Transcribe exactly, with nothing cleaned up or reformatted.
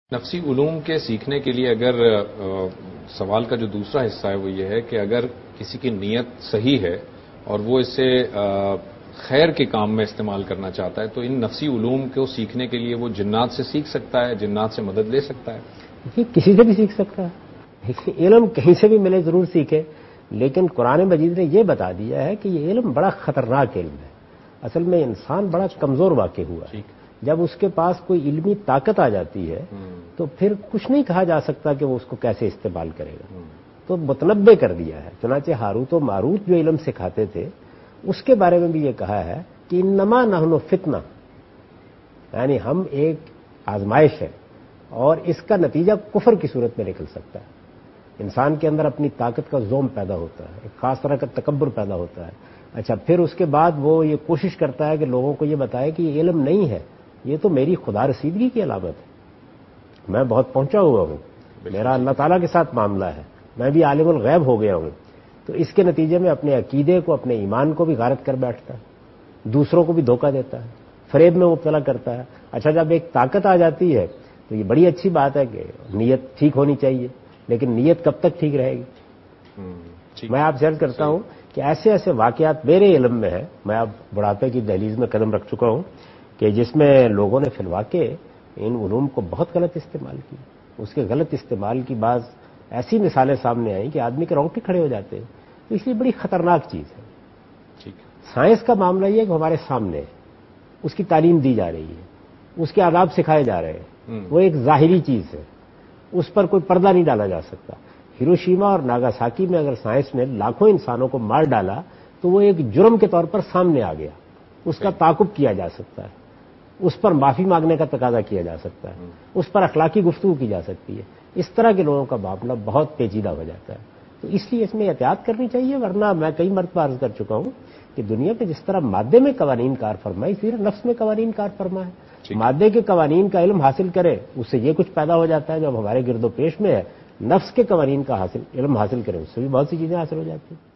نفسی علوم کے سیکھنے کے لیے اگر سوال کا جو دوسرا حصہ ہے وہ یہ ہے کہ اگر کسی کی نیت صحیح ہے اور وہ اسے خیر کے کام میں استعمال کرنا چاہتا ہے تو ان نفسی علوم کو سیکھنے کے لیے وہ جنات سے سیکھ سکتا ہے، جنات سے مدد لے سکتا ہے؟ یہ کسی سے بھی سیکھ سکتا ہے، علم کہیں سے بھی ملے ضرور سیکھے، لیکن قرآن مجید نے یہ بتا دیا ہے کہ یہ علم بڑا خطرناک علم ہے۔ اصل میں انسان بڑا کمزور واقع ہوا ہے، جب اس کے پاس کوئی علمی طاقت آ جاتی ہے تو پھر کچھ نہیں کہا جا سکتا کہ وہ اس کو کیسے استعمال کرے گا، تو متنبع کر دیا ہے۔ چنانچہ ہاروت و ماروت جو علم سکھاتے تھے اس کے بارے میں بھی یہ کہا ہے کہ انما نحن فتنہ، یعنی ہم ایک آزمائش ہے اور اس کا نتیجہ کفر کی صورت میں نکل سکتا ہے۔ انسان کے اندر اپنی طاقت کا زوم پیدا ہوتا ہے، ایک خاص طرح کا تکبر پیدا ہوتا ہے۔ اچھا، پھر اس کے بعد وہ یہ کوشش کرتا ہے کہ لوگوں کو یہ بتائے کہ یہ علم نہیں ہے، یہ تو میری خدا رسیدگی کی علامت ہے، میں بہت پہنچا ہوا ہوں، میرا اللہ تعالیٰ کے ساتھ معاملہ ہے، میں بھی عالم الغیب ہو گیا ہوں۔ تو اس کے نتیجے میں اپنے عقیدے کو، اپنے ایمان کو بھی غارت کر بیٹھتا ہے، دوسروں کو بھی دھوکہ دیتا ہے، فریب میں مبتلا کرتا ہے۔ اچھا، جب ایک طاقت آ جاتی ہے تو یہ بڑی اچھی بات ہے کہ نیت ٹھیک ہونی چاہیے، لیکن نیت کب تک ٹھیک رہے گی؟ میں آپ سے عرض کرتا ہوں کہ ایسے ایسے واقعات میرے علم میں ہیں، میں اب بڑھاپے کی دہلیز میں قدم رکھ چکا ہوں، کہ جس میں لوگوں نے فی الواقع ان علوم کو بہت غلط استعمال کیا۔ اس کے غلط استعمال کی بعض ایسی مثالیں سامنے آئیں کہ آدمی کے رونگٹے کھڑے ہو جاتے ہیں، تو اس لیے بڑی خطرناک چیز ہے۔ سائنس کا معاملہ یہ ہے کہ ہمارے سامنے ہے، اس کی تعلیم دی جا رہی ہے، اس کے آداب سکھائے جا رہے ہیں، وہ ایک ظاہری چیز ہے، اس پر کوئی پردہ نہیں ڈالا جا سکتا۔ ہیروشیما اور ناگاساکی میں اگر سائنس نے لاکھوں انسانوں کو مار ڈالا تو وہ ایک جرم کے طور پر سامنے آ گیا، اس کا تعاقب کیا جا سکتا ہے، اس پر معافی مانگنے کا تقاضا کیا جا سکتا ہے، اس پر اخلاقی گفتگو کی جا سکتی ہے۔ اس طرح کے لوگوں کا معاملہ بہت پیچیدہ ہو جاتا ہے، تو اس لیے اس میں احتیاط کرنی چاہیے، ورنہ میں کئی مرتبہ عرض کر چکا ہوں کہ دنیا میں جس طرح مادے میں قوانین کار فرما ہے، اسی طرح نفس میں قوانین کار فرما ہے۔ مادے کے قوانین کا علم حاصل کرے، اس سے یہ کچھ پیدا ہو جاتا ہے جب ہمارے گرد و پیش میں ہے، نفس کے قوانین کا حاصل علم حاصل کرے، اس سے بھی بہت سی چیزیں حاصل ہو جاتی ہیں۔